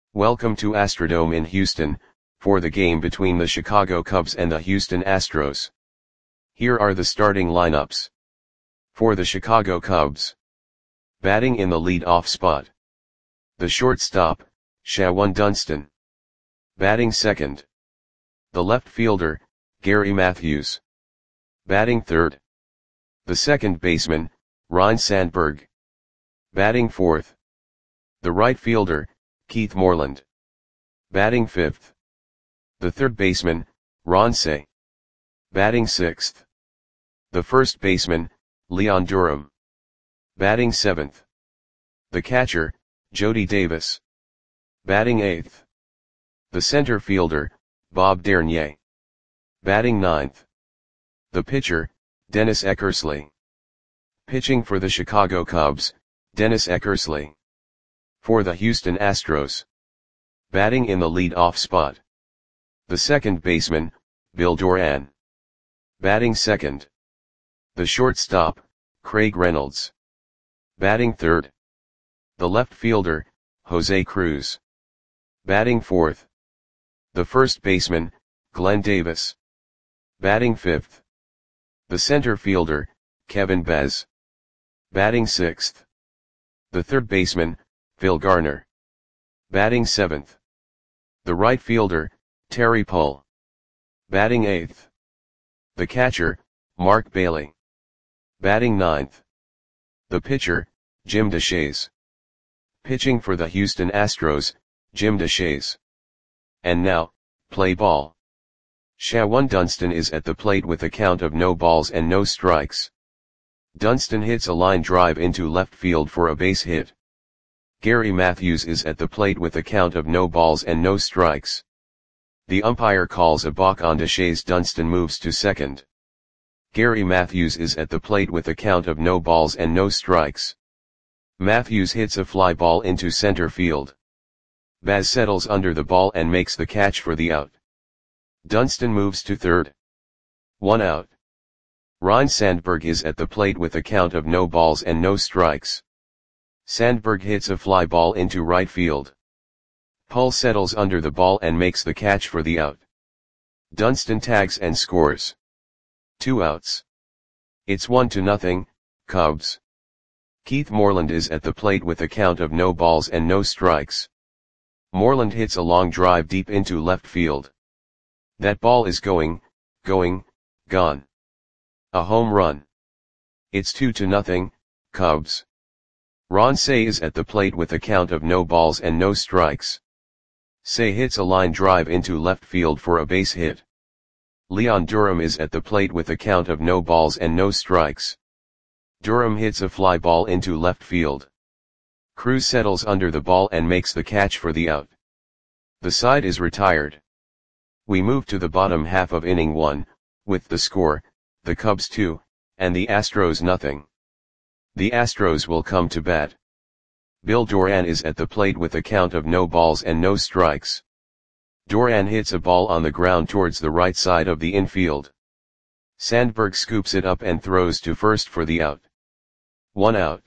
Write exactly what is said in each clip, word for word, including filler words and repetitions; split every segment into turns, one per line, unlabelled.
Welcome to Astrodome in Houston, for the game between the Chicago Cubs and the Houston Astros. Here are the starting lineups. For the Chicago Cubs. Batting in the lead-off spot. The shortstop, Shawon Dunston. Batting second. The left fielder, Gary Matthews. Batting third. The second baseman, Ryne Sandberg. Batting fourth. The right fielder, Keith Moreland. Batting fifth. The third baseman, Ron Cey. Batting sixth. The first baseman, Leon Durham. Batting seventh. The catcher, Jody Davis. Batting eighth. The center fielder, Bob Dernier. Batting ninth. The pitcher, Dennis Eckersley. Pitching for the Chicago Cubs, Dennis Eckersley. For the Houston Astros. Batting in the lead-off spot. The second baseman, Bill Doran. Batting second. The shortstop, Craig Reynolds. Batting third. The left fielder, Jose Cruz. Batting fourth. The first baseman, Glenn Davis. Batting fifth. The center fielder, Kevin Bez. Batting sixth. The third baseman, Phil Garner. Batting seventh. The right fielder, Terry Pull. Batting eighth. The catcher, Mark Bailey. Batting ninth. The pitcher, Jim Deshaies. Pitching for the Houston Astros, Jim Deshaies. And now, play ball. Shawon Dunston is at the plate with a count of no balls and no strikes. Dunston hits a line drive into left field for a base hit. Gary Matthews is at the plate with a count of no balls and no strikes. The umpire calls a balk on Deshaies. Dunston moves to second. Gary Matthews is at the plate with a count of no balls and no strikes. Matthews hits a fly ball into center field. Baz settles under the ball and makes the catch for the out. Dunston moves to third. One out. Ryne Sandberg is at the plate with a count of no balls and no strikes. Sandberg hits a fly ball into right field. Pull settles under the ball and makes the catch for the out. Dunston tags and scores. Two outs. It's one to nothing, Cubs. Keith Moreland is at the plate with a count of no balls and no strikes. Moreland hits a long drive deep into left field. That ball is going, going, gone. A home run. It's two to nothing, Cubs. Ron Cey is at the plate with a count of no balls and no strikes. Cey hits a line drive into left field for a base hit. Leon Durham is at the plate with a count of no balls and no strikes. Durham hits a fly ball into left field. Cruz settles under the ball and makes the catch for the out. The side is retired. We move to the bottom half of inning one, with the score, the Cubs two, and the Astros nothing. The Astros will come to bat. Bill Doran is at the plate with a count of no balls and no strikes. Doran hits a ball on the ground towards the right side of the infield. Sandberg scoops it up and throws to first for the out. One out.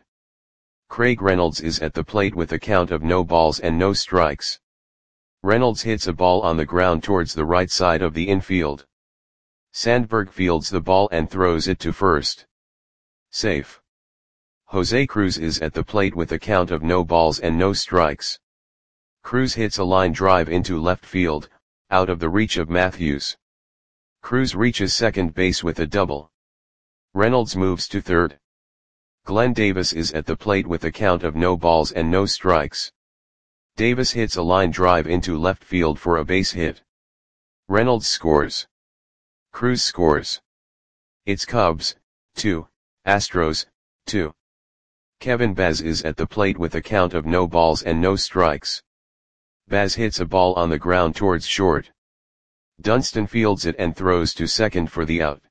Craig Reynolds is at the plate with a count of no balls and no strikes. Reynolds hits a ball on the ground towards the right side of the infield. Sandberg fields the ball and throws it to first. Safe. Jose Cruz is at the plate with a count of no balls and no strikes. Cruz hits a line drive into left field, out of the reach of Matthews. Cruz reaches second base with a double. Reynolds moves to third. Glenn Davis is at the plate with a count of no balls and no strikes. Davis hits a line drive into left field for a base hit. Reynolds scores. Cruz scores. It's Cubs, two, Astros, two. Kevin Bez is at the plate with a count of no balls and no strikes. Baz hits a ball on the ground towards short. Dunston fields it and throws to second for the out.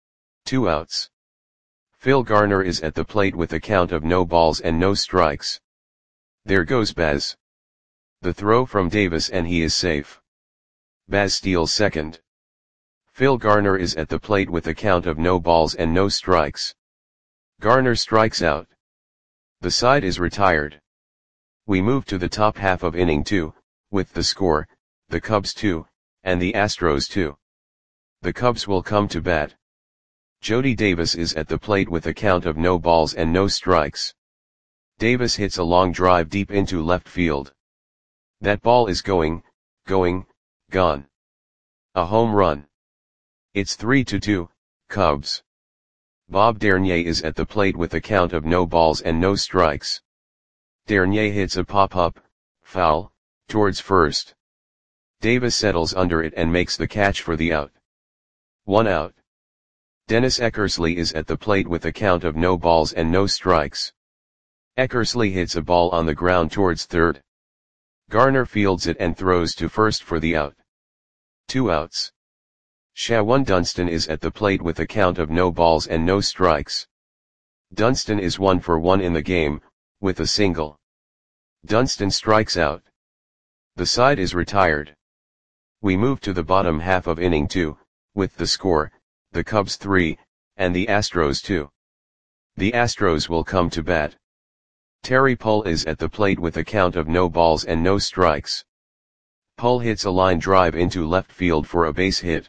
Two outs. Phil Garner is at the plate with a count of no balls and no strikes. There goes Baz. The throw from Davis and he is safe. Baz steals second. Phil Garner is at the plate with a count of no balls and no strikes. Garner strikes out. The side is retired. We move to the top half of inning two, with the score, the Cubs two, and the Astros two. The Cubs will come to bat. Jody Davis is at the plate with a count of no balls and no strikes. Davis hits a long drive deep into left field. That ball is going, going, gone. A home run. It's three to two, Cubs. Bob Dernier is at the plate with a count of no balls and no strikes. Dernier hits a pop-up, foul, towards first. Davis settles under it and makes the catch for the out. One out. Dennis Eckersley is at the plate with a count of no balls and no strikes. Eckersley hits a ball on the ground towards third. Garner fields it and throws to first for the out. Two outs. Shawan Dunston is at the plate with a count of no balls and no strikes. Dunston is one for one in the game, with a single. Dunston strikes out. The side is retired. We move to the bottom half of inning two, with the score, the Cubs three, and the Astros two. The Astros will come to bat. Terry Pull is at the plate with a count of no balls and no strikes. Pull hits a line drive into left field for a base hit.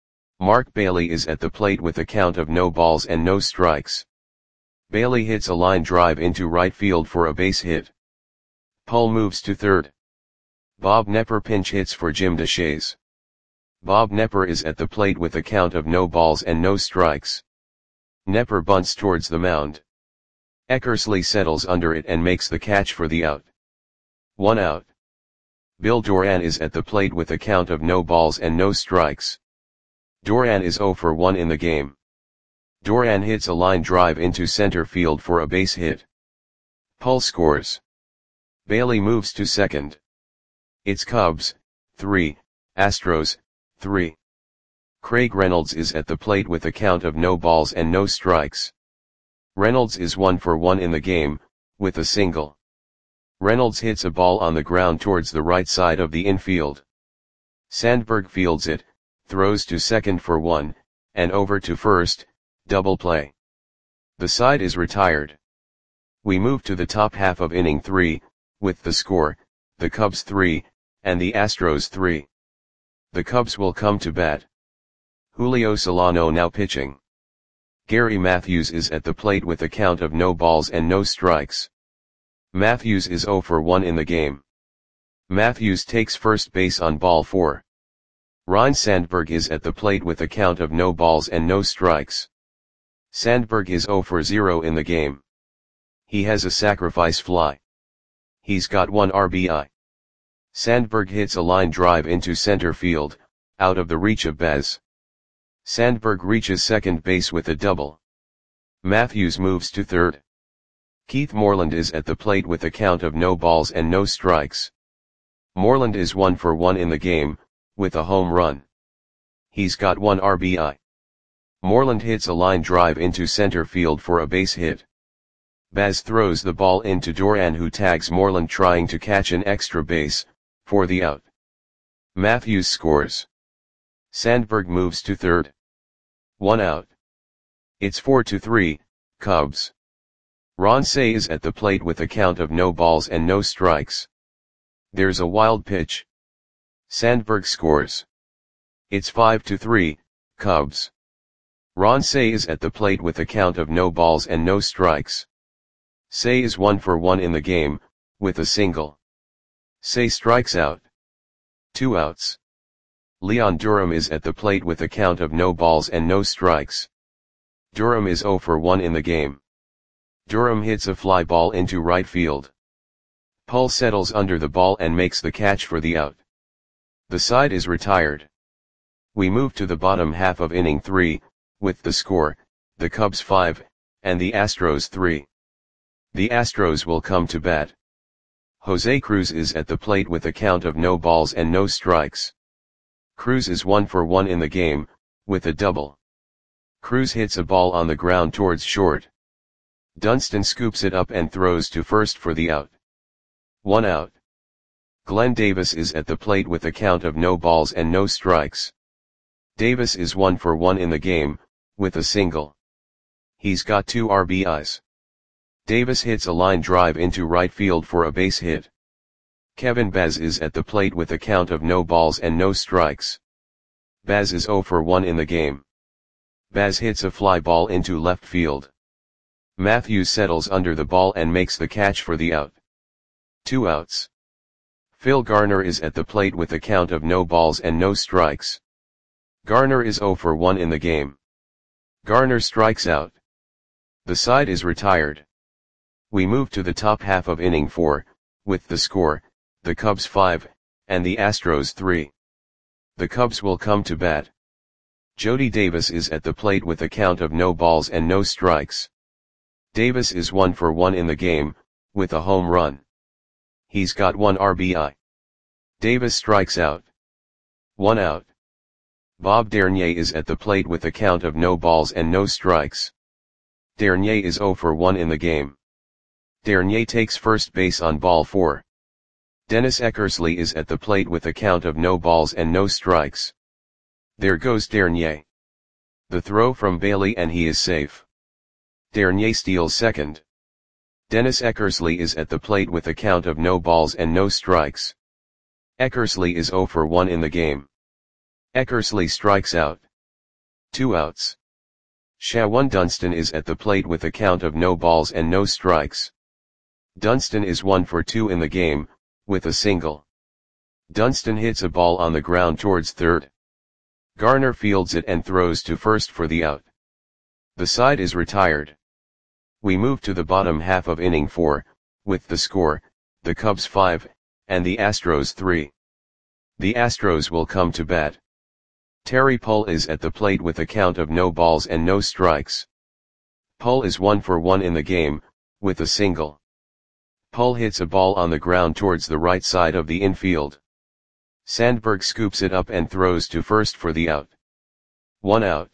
Mark Bailey is at the plate with a count of no balls and no strikes. Bailey hits a line drive into right field for a base hit. Pull moves to third. Bob Knepper pinch hits for Jim Deshaies. Bob Knepper is at the plate with a count of no balls and no strikes. Knepper bunts towards the mound. Eckersley settles under it and makes the catch for the out. One out. Bill Doran is at the plate with a count of no balls and no strikes. Doran is zero for one in the game. Doran hits a line drive into center field for a base hit. Pull scores. Bailey moves to second. It's Cubs, three, Astros, three. Craig Reynolds is at the plate with a count of no balls and no strikes. Reynolds is one for one in the game, with a single. Reynolds hits a ball on the ground towards the right side of the infield. Sandberg fields it, throws to second for one, and over to first, double play. The side is retired. We move to the top half of inning three, with the score, the Cubs three, and the Astros three. The Cubs will come to bat. Julio Solano now pitching. Gary Matthews is at the plate with a count of no balls and no strikes. Matthews is zero for one in the game. Matthews takes first base on ball four. Ryne Sandberg is at the plate with a count of no balls and no strikes. Sandberg is zero for zero in the game. He has a sacrifice fly. He's got one R B I. Sandberg hits a line drive into center field, out of the reach of Bez. Sandberg reaches second base with a double. Matthews moves to third. Keith Moreland is at the plate with a count of no balls and no strikes. Moreland is one for one in the game, with a home run. He's got one R B I. Moreland hits a line drive into center field for a base hit. Baz throws the ball into Doran, who tags Moreland trying to catch an extra base, for the out. Matthews scores. Sandberg moves to third. One out. It's four to three, Cubs. Ron Cey is at the plate with a count of no balls and no strikes. There's a wild pitch. Sandberg scores. It's five to three, Cubs. Ron Cey is at the plate with a count of no balls and no strikes. Cey is one for one in the game, with a single. Cey strikes out. Two outs. Leon Durham is at the plate with a count of no balls and no strikes. Durham is zero for one in the game. Durham hits a fly ball into right field. Pull settles under the ball and makes the catch for the out. The side is retired. We move to the bottom half of inning three, with the score, the Cubs five, and the Astros three. The Astros will come to bat. Jose Cruz is at the plate with a count of no balls and no strikes. Cruz is one for one in the game, with a double. Cruz hits a ball on the ground towards short. Dunston scoops it up and throws to first for the out. One out. Glenn Davis is at the plate with a count of no balls and no strikes. Davis is one for one in the game, with a single. He's got two R B Is. Davis hits a line drive into right field for a base hit. Kevin Baz is at the plate with a count of no balls and no strikes. Baz is zero for one in the game. Baz hits a fly ball into left field. Matthews settles under the ball and makes the catch for the out. Two outs. Phil Garner is at the plate with a count of no balls and no strikes. Garner is zero for one in the game. Garner strikes out. The side is retired. We move to the top half of inning four, with the score, the Cubs five, and the Astros three. The Cubs will come to bat. Jody Davis is at the plate with a count of no balls and no strikes. Davis is one for one in the game, with a home run. He's got one R B I. Davis strikes out. One out. Bob Dernier is at the plate with a count of no balls and no strikes. Dernier is zero for one in the game. Dernier takes first base on ball four. Dennis Eckersley is at the plate with a count of no balls and no strikes. There goes Dernier. The throw from Bailey and he is safe. Dernier steals second. Dennis Eckersley is at the plate with a count of no balls and no strikes. Eckersley is zero for one in the game. Eckersley strikes out. Two outs. Shawan Dunston is at the plate with a count of no balls and no strikes. Dunston is one for two in the game, with a single. Dunston hits a ball on the ground towards third. Garner fields it and throws to first for the out. The side is retired. We move to the bottom half of inning four, with the score, the Cubs five, and the Astros three. The Astros will come to bat. Terry Pull is at the plate with a count of no balls and no strikes. Pull is one for one in the game, with a single. Pull hits a ball on the ground towards the right side of the infield. Sandberg scoops it up and throws to first for the out. One out.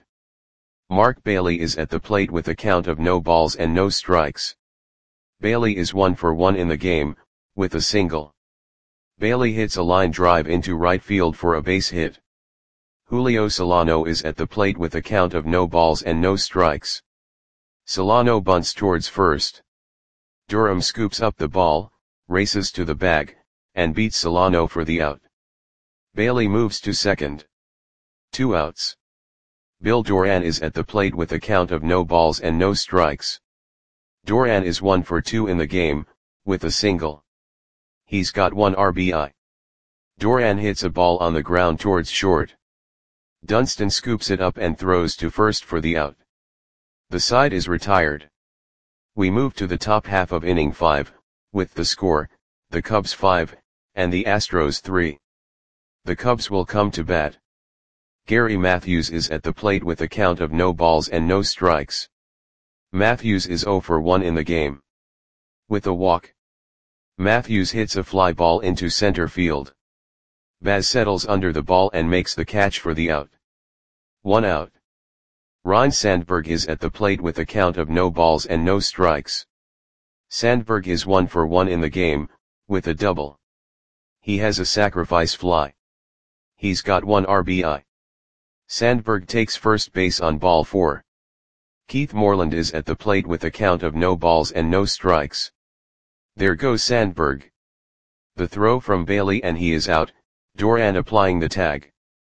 Mark Bailey is at the plate with a count of no balls and no strikes. Bailey is one for one in the game, with a single. Bailey hits a line drive into right field for a base hit. Julio Solano is at the plate with a count of no balls and no strikes. Solano bunts towards first. Durham scoops up the ball, races to the bag, and beats Solano for the out. Bailey moves to second. Two outs. Bill Doran is at the plate with a count of no balls and no strikes. Doran is one for two in the game, with a single. He's got one R B I. Doran hits a ball on the ground towards short. Dunston scoops it up and throws to first for the out. The side is retired. We move to the top half of inning five, with the score, the Cubs five, and the Astros three. The Cubs will come to bat. Gary Matthews is at the plate with a count of no balls and no strikes. Matthews is zero for one in the game. With a walk. Matthews hits a fly ball into center field. Baz settles under the ball and makes the catch for the out. One out. Ryne Sandberg is at the plate with a count of no balls and no strikes. Sandberg is one for one in the game, with a double. He has a sacrifice fly. He's got one R B I. Sandberg takes first base on ball four. Keith Moreland is at the plate with a count of no balls and no strikes. There goes Sandberg. The throw from Bailey and he is out, Doran applying the tag.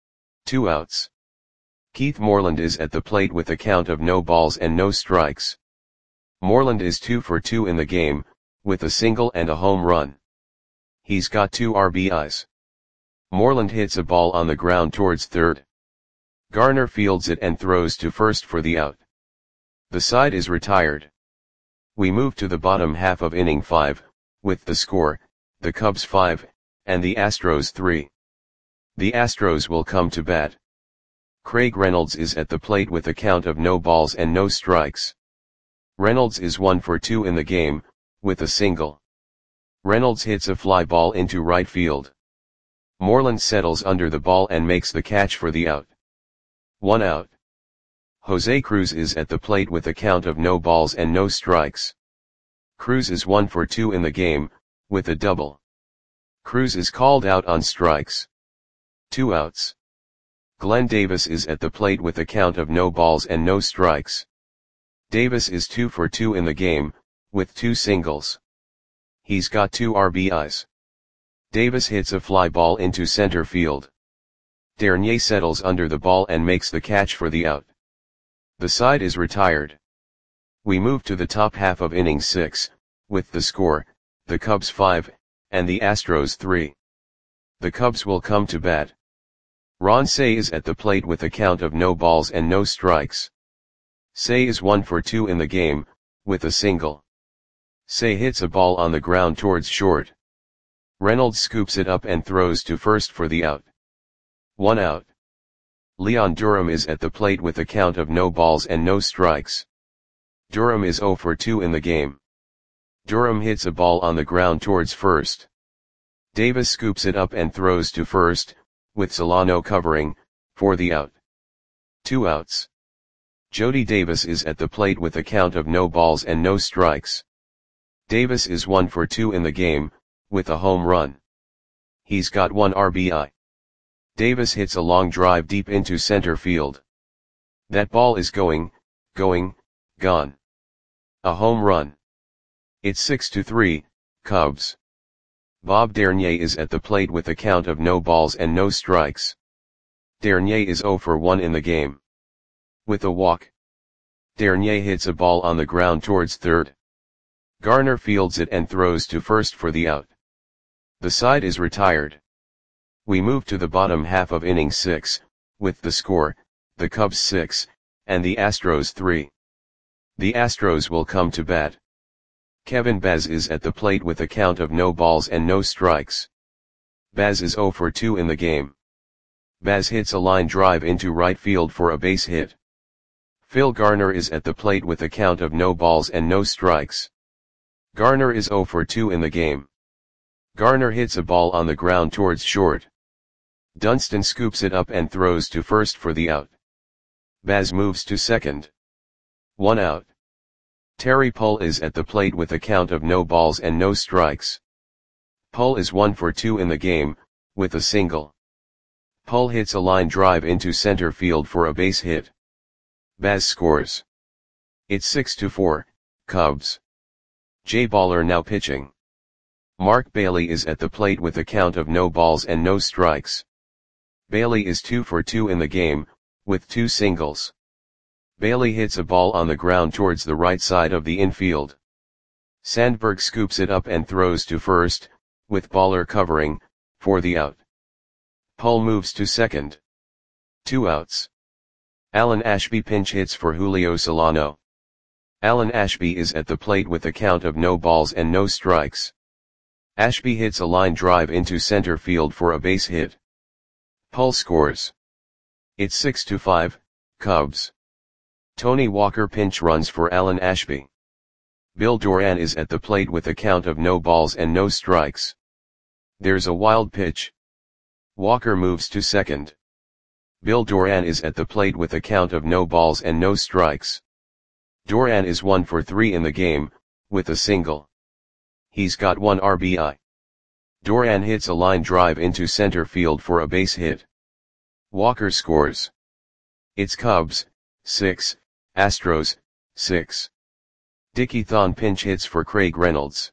Two outs. Keith Moreland is at the plate with a count of no balls and no strikes. Moreland is two for two in the game, with a single and a home run. He's got two R B Is. Moreland hits a ball on the ground towards third. Garner fields it and throws to first for the out. The side is retired. We move to the bottom half of inning five, with the score, the Cubs five, and the Astros three. The Astros will come to bat. Craig Reynolds is at the plate with a count of no balls and no strikes. Reynolds is one for two in the game, with a single. Reynolds hits a fly ball into right field. Moreland settles under the ball and makes the catch for the out. One out. Jose Cruz is at the plate with a count of no balls and no strikes. Cruz is one for two in the game, with a double. Cruz is called out on strikes. Two outs. Glenn Davis is at the plate with a count of no balls and no strikes. Davis is two for two in the game, with two singles. He's got two R B Is. Davis hits a fly ball into center field. Dernier settles under the ball and makes the catch for the out. The side is retired. We move to the top half of inning six, with the score, the Cubs five, and the Astros three. The Cubs will come to bat. Ron Cey is at the plate with a count of no balls and no strikes. Cey is one for two in the game, with a single. Cey hits a ball on the ground towards short. Reynolds scoops it up and throws to first for the out. One out. Leon Durham is at the plate with a count of no balls and no strikes. Durham is zero for two in the game. Durham hits a ball on the ground towards first. Davis scoops it up and throws to first, with Solano covering, for the out. Two outs. Jody Davis is at the plate with a count of no balls and no strikes. Davis is one for two in the game, with a home run. He's got one R B I. Davis hits a long drive deep into center field. That ball is going, going, gone. A home run. It's six to three, Cubs. Bob Dernier is at the plate with a count of no balls and no strikes. Dernier is zero for one in the game. With a walk. Dernier hits a ball on the ground towards third. Garner fields it and throws to first for the out. The side is retired. We move to the bottom half of inning six, with the score, the Cubs six, and the Astros three. The Astros will come to bat. Kevin Baz is at the plate with a count of no balls and no strikes. Baz is zero for two in the game. Baz hits a line drive into right field for a base hit. Phil Garner is at the plate with a count of no balls and no strikes. Garner is zero for two in the game. Garner hits a ball on the ground towards short. Dunston scoops it up and throws to first for the out. Baz moves to second. One out. Terry Pull is at the plate with a count of no balls and no strikes. Pull is one for two in the game, with a single. Pull hits a line drive into center field for a base hit. Baz scores. It's six to four, Cubs. Jay Baller now pitching. Mark Bailey is at the plate with a count of no balls and no strikes. Bailey is two for two in the game, with two singles. Bailey hits a ball on the ground towards the right side of the infield. Sandberg scoops it up and throws to first, with Baller covering, for the out. Pull moves to second. Two outs. Alan Ashby pinch hits for Julio Solano. Alan Ashby is at the plate with a count of no balls and no strikes. Ashby hits a line drive into center field for a base hit. Pull scores. It's six to five, Cubs. Tony Walker pinch runs for Alan Ashby. Bill Doran is at the plate with a count of no balls and no strikes. There's a wild pitch. Walker moves to second. Bill Doran is at the plate with a count of no balls and no strikes. Doran is one for three in the game, with a single. He's got one R B I. Doran hits a line drive into center field for a base hit. Walker scores. It's Cubs, six, Astros, six. Dickie Thon pinch hits for Craig Reynolds.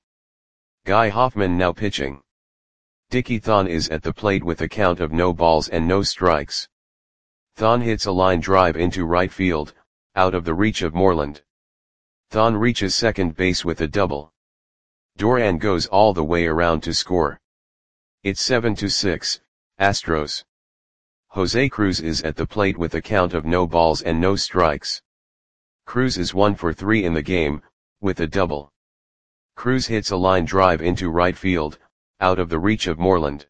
Guy Hoffman now pitching. Dickie Thon is at the plate with a count of no balls and no strikes. Thon hits a line drive into right field, out of the reach of Moreland. Thon reaches second base with a double. Doran goes all the way around to score. It's seven to six, Astros. Jose Cruz is at the plate with a count of no balls and no strikes. Cruz is one for three in the game, with a double. Cruz hits a line drive into right field, out of the reach of Moreland.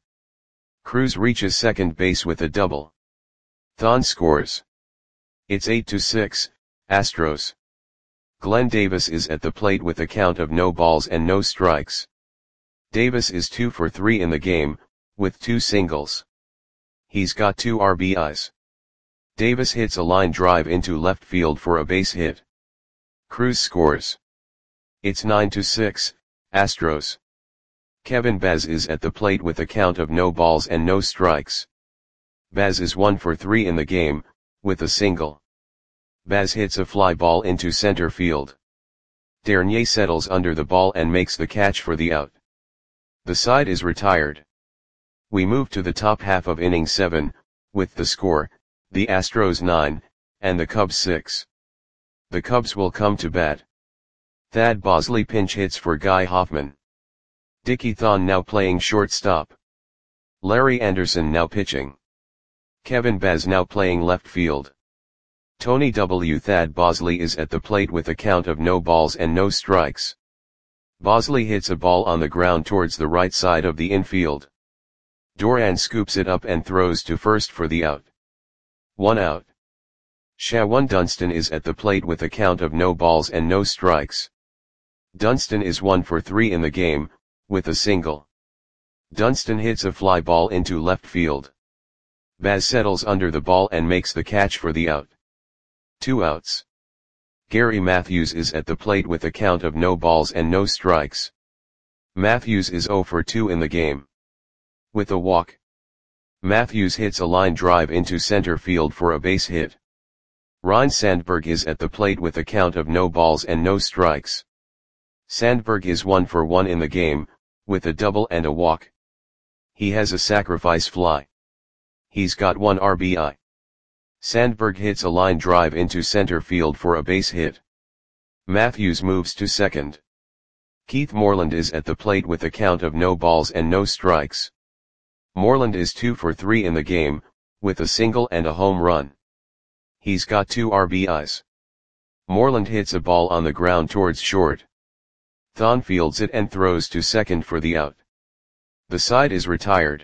Cruz reaches second base with a double. Thon scores. It's eight to six, Astros. Glenn Davis is at the plate with a count of no balls and no strikes. Davis is two for three in the game, with two singles. He's got two R B Is. Davis hits a line drive into left field for a base hit. Cruz scores. It's nine to six, Astros. Kevin Baz is at the plate with a count of no balls and no strikes. Baz is one for three in the game, with a single. Baz hits a fly ball into center field. Dernier settles under the ball and makes the catch for the out. The side is retired. We move to the top half of inning seven, with the score, the Astros nine, and the Cubs six. The Cubs will come to bat. Thad Bosley pinch hits for Guy Hoffman. Dickie Thon now playing shortstop. Larry Anderson now pitching. Kevin Baz now playing left field. Tony W. Thad Bosley is at the plate with a count of no balls and no strikes. Bosley hits a ball on the ground towards the right side of the infield. Duran scoops it up and throws to first for the out. One out. Shawan Dunston is at the plate with a count of no balls and no strikes. Dunston is one for three in the game, with a single. Dunston hits a fly ball into left field. Baz settles under the ball and makes the catch for the out. Two outs. Gary Matthews is at the plate with a count of no balls and no strikes. Matthews is zero for two in the game. With a walk. Matthews hits a line drive into center field for a base hit. Ryne Sandberg is at the plate with a count of no balls and no strikes. Sandberg is one for one in the game, with a double and a walk. He has a sacrifice fly. He's got one R B I. Sandberg hits a line drive into center field for a base hit. Matthews moves to second. Keith Moreland is at the plate with a count of no balls and no strikes. Moreland is two for three in the game, with a single and a home run. He's got two R B Is. Moreland hits a ball on the ground towards short. Thon fields it and throws to second for the out. The side is retired.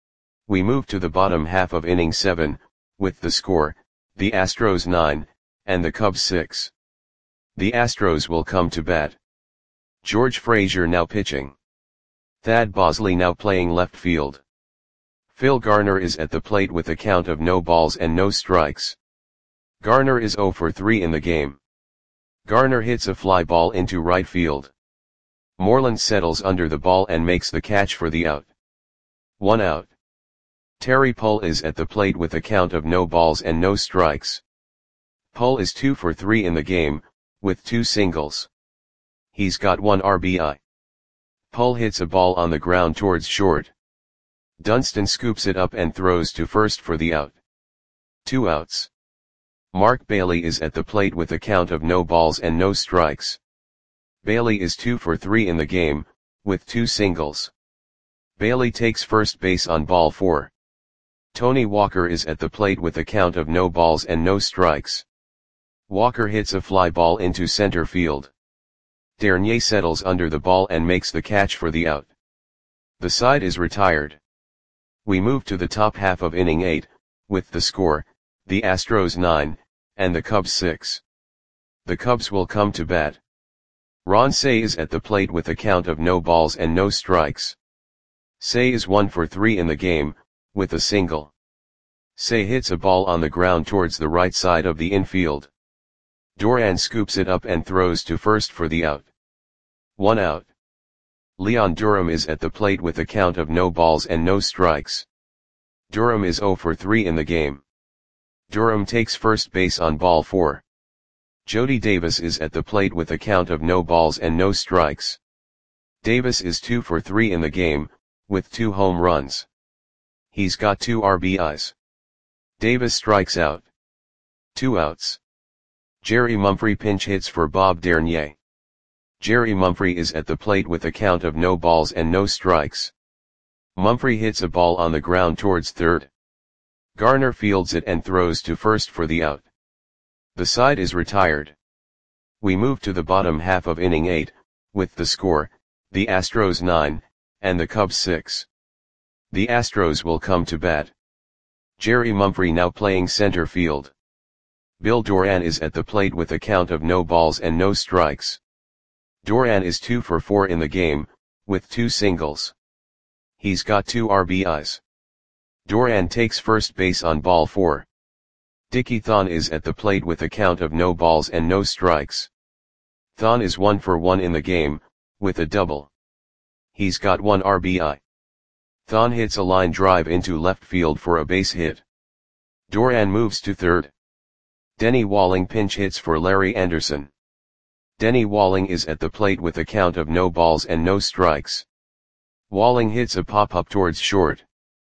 We move to the bottom half of inning seven, with the score, the Astros nine, and the Cubs six. The Astros will come to bat. George Frazier now pitching. Thad Bosley now playing left field. Phil Garner is at the plate with a count of no balls and no strikes. Garner is zero for three in the game. Garner hits a fly ball into right field. Moreland settles under the ball and makes the catch for the out. One out. Terry Pull is at the plate with a count of no balls and no strikes. Pull is two for three in the game, with two singles. He's got one R B I. Pull hits a ball on the ground towards short. Dunston scoops it up and throws to first for the out. Two outs. Mark Bailey is at the plate with a count of no balls and no strikes. Bailey is two for three in the game, with two singles. Bailey takes first base on ball four. Tony Walker is at the plate with a count of no balls and no strikes. Walker hits a fly ball into center field. Dernier settles under the ball and makes the catch for the out. The side is retired. We move to the top half of inning eight, with the score, the Astros nine, and the Cubs six. The Cubs will come to bat. Ron Cey is at the plate with a count of no balls and no strikes. Cey is one for three in the game, with a single. Cey hits a ball on the ground towards the right side of the infield. Duran scoops it up and throws to first for the out. One out. Leon Durham is at the plate with a count of no balls and no strikes. Durham is zero for three in the game. Durham takes first base on ball four. Jody Davis is at the plate with a count of no balls and no strikes. Davis is two for three in the game, with two home runs. He's got two R B Is. Davis strikes out. Two outs. Jerry Mumphrey pinch hits for Bob Dernier. Jerry Mumphrey is at the plate with a count of no balls and no strikes. Mumphrey hits a ball on the ground towards third. Garner fields it and throws to first for the out. The side is retired. We move to the bottom half of inning eight, with the score, the Astros nine, and the Cubs six. The Astros will come to bat. Jerry Mumphrey now playing center field. Bill Duran is at the plate with a count of no balls and no strikes. Duran is two for four in the game, with two singles. He's got two R B Is. Duran takes first base on ball four. Dickie Thon is at the plate with a count of no balls and no strikes. Thon is one for one in the game, with a double. He's got one R B I. Thon hits a line drive into left field for a base hit. Duran moves to third. Denny Walling pinch hits for Larry Anderson. Denny Walling is at the plate with a count of no balls and no strikes. Walling hits a pop-up towards short.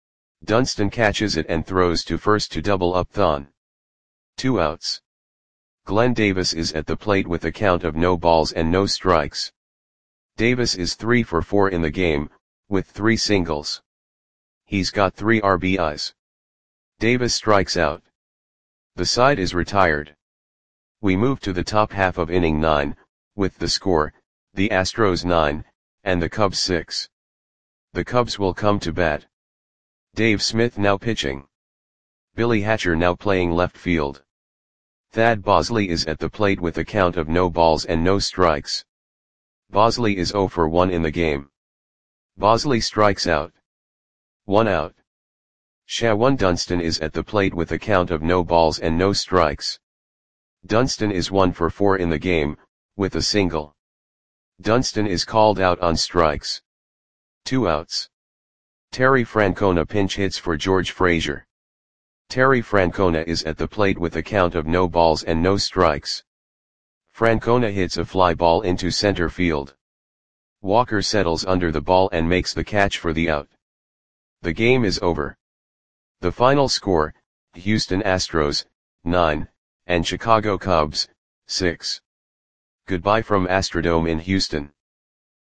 Dunston catches it and throws to first to double up Thon. Two outs. Glenn Davis is at the plate with a count of no balls and no strikes. Davis is three for four in the game, with three singles. He's got three R B Is. Davis strikes out. The side is retired. We move to the top half of inning nine, with the score, the Astros nine, and the Cubs six. The Cubs will come to bat. Dave Smith now pitching. Billy Hatcher now playing left field. Thad Bosley is at the plate with a count of no balls and no strikes. Bosley is zero for one in the game. Bosley strikes out. One out. Shawan Dunston is at the plate with a count of no balls and no strikes. Dunston is one for four in the game, with a single. Dunston is called out on strikes. Two outs. Terry Francona pinch hits for George Frazier. Terry Francona is at the plate with a count of no balls and no strikes. Francona hits a fly ball into center field. Walker settles under the ball and makes the catch for the out. The game is over. The final score, Houston Astros, nine, and Chicago Cubs, six. Goodbye from Astrodome in Houston.